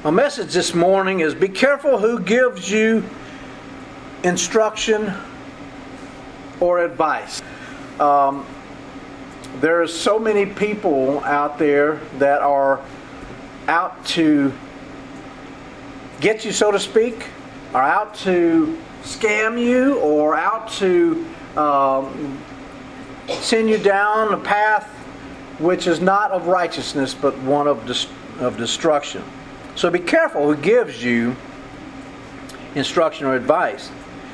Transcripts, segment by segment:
My message this morning is be careful who gives you instruction or advice. There are so many people out there that are out to get you, so to speak, are out to scam you, or out to send you down a path which is not of righteousness but one of destruction. So be careful who gives you instruction or advice.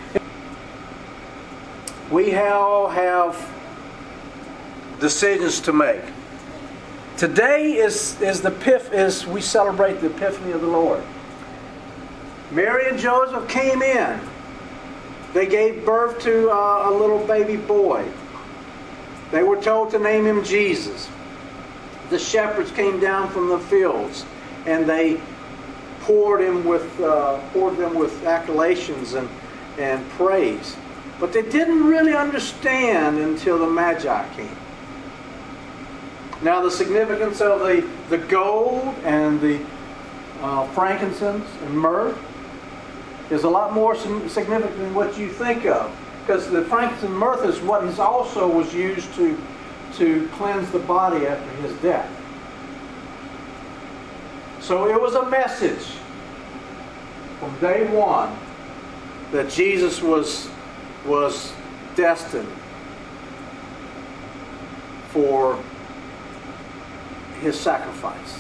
We all have decisions to make. Today is we celebrate the Epiphany of the Lord. Mary and Joseph came in. They gave birth to a little baby boy. They were told to name him Jesus. The shepherds came down from the fields, and they poured them with accolations and praise. But they didn't really understand until the Magi came. Now the significance of the gold and the frankincense and myrrh is a lot more significant than what you think of. Because the frankincense and myrrh is what also was used to cleanse the body after his death. So it was a message from day one that Jesus was destined for his sacrifice.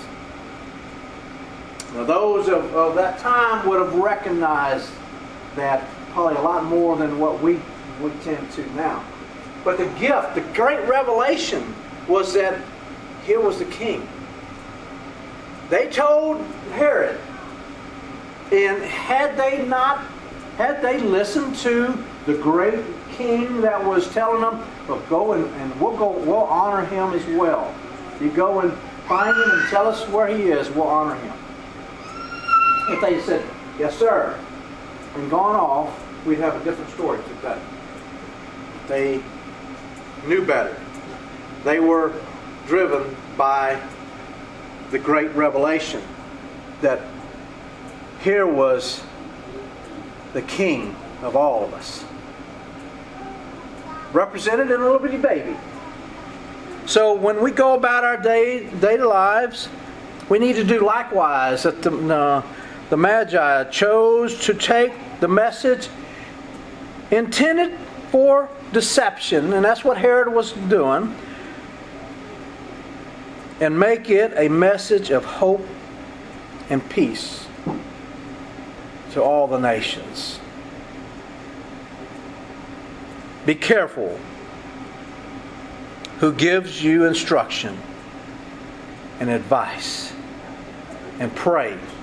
Now those of that time would have recognized that probably a lot more than what we tend to now. But the gift, the great revelation, was that here was the king. They told Herod, and had they listened to the great king that was telling them, well, go and we'll honor him as well. You go and find him and tell us where he is, we'll honor him. If they said, yes sir, and gone off, we'd have a different story today. They knew better. They were driven by the great revelation that here was the king of all of us, represented in a little bitty baby. So when we go about our daily lives, we need to do likewise. That the Magi chose to take the message intended for deception, and that's what Herod was doing, and make it a message of hope and peace to all the nations. Be careful who gives you instruction and advice, and pray